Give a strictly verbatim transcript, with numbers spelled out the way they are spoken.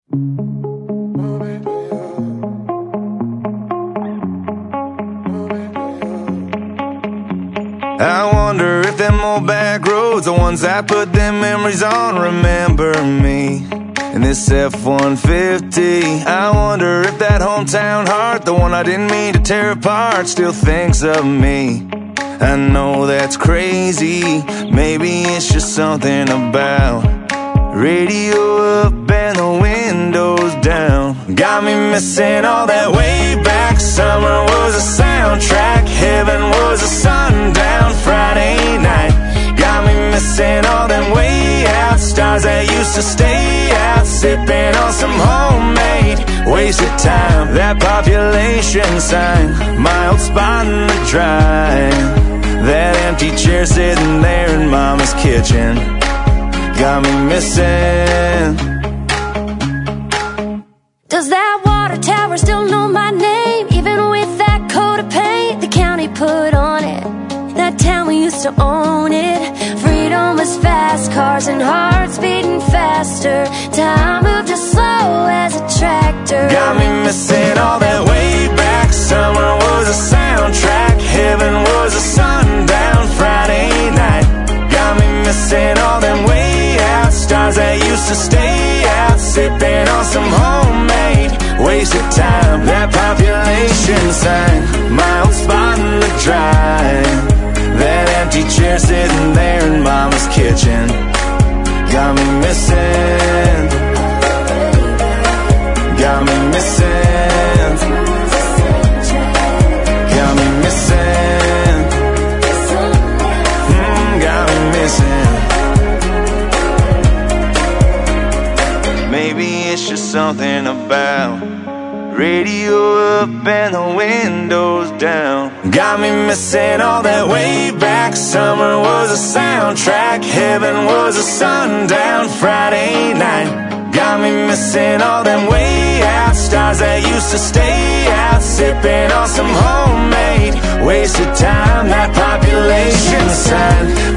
I wonder if them old back roads, the ones that put them memories on, remember me in this F one fifty. I wonder if that hometown heart, the one I didn't mean to tear apart, still thinks of me. I know that's crazy, maybe it's just something about radio up and the windows down. Got me missing all that way back. Summer was a soundtrack, heaven was a sundown Friday night. Got me missing all them way out stars that used to stay out, sipping on some homemade wasted time. That population sign, my old spot in the drive, that empty chair sitting there in mama's kitchen, got me missing. Does that water tower still know my name? Even with that coat of paint the county put on it, that town we used to own it. Freedom was fast, cars and hearts beating faster. Time moved as slow as a tractor. Got me missing all that way back. Summer was a soundtrack, heaven was a sundown Friday night. Got me missing all them way out stars that used to stay out, sipping on some homemade wasted time. That population sign, my old spot in the drive, that empty chair sitting there in mama's kitchen, got me missing, got me missing, got me missing, mm, got me missing. Maybe it's just something about radio up and the windows down. Got me missing all that way back. Summer was a soundtrack, heaven was a sundown Friday night. Got me missing all them way out stars that used to stay out, sipping on some homemade wasted time. That population sign,